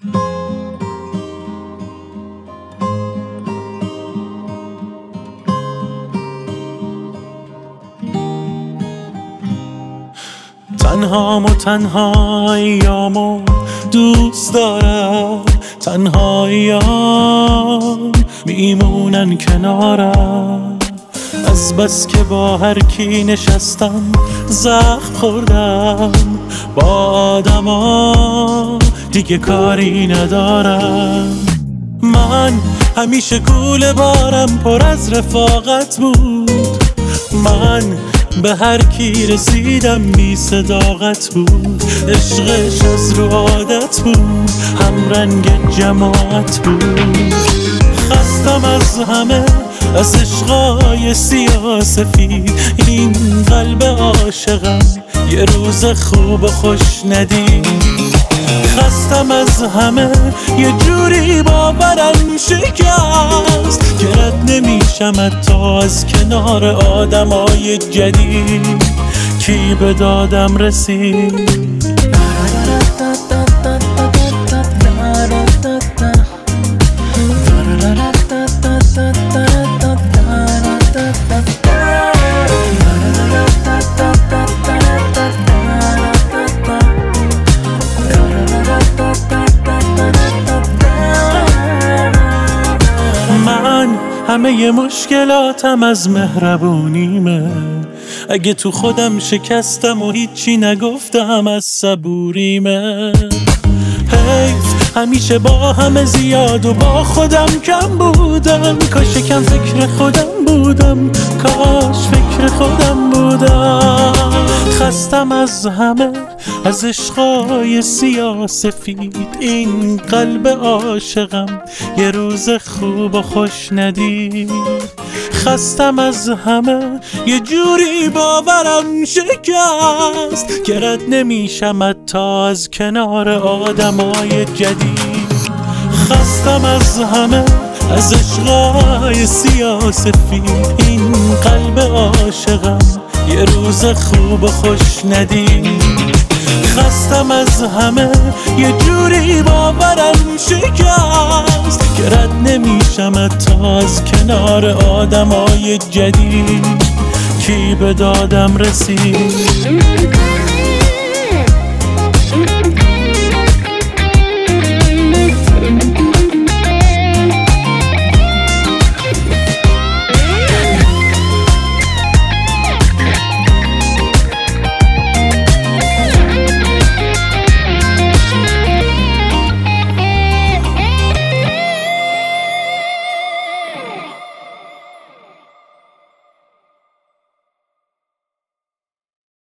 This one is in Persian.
تنها ایامو دوست دارم، تنها ایام میمونن کنارم. از بس که با هر کی نشستم زخم خوردم، با آدما دیگه کاری ندارم. من همیشه کوله بارم پر از رفاقت بود، من به هر کی رسیدم بی صداقت بود. عشقش از رو عادت بود، هم رنگ جماعت بود. خستم از همه، از عشقای سیاه‌سفید. این قلب عاشقم یه روز خوب و خوش ندید. خستم از همه، یه جوری باورم شکست که رد نمیشم حتی از کنار آدمای جدید. کی به دادم رسید؟ همه مشکلاتم از مهربونیمه. اگه تو خودم شکستم و هیچی نگفتم از صبوریمه. حیف همیشه با همه زیاد و با خودم کم بودم. کاش کم فکر خودم بودم، کاش فکر خودم بودم. خستم از همه، از عشقای سیاه‌سفید. این قلب عاشقم یه روز خوب و خوش ندید. خستم از همه، یه جوری باورم شکست که رد نمیشم حتی از کنار آدمای جدید. خستم از همه، از عشقای سیاه‌سفید. این قلب عاشقم یه روز خوب و خوش ندید. خستم از همه، یه جوری باورم شکست که رد نمیشم حتی از کنار آدمای جدید. کی به دادم رسید؟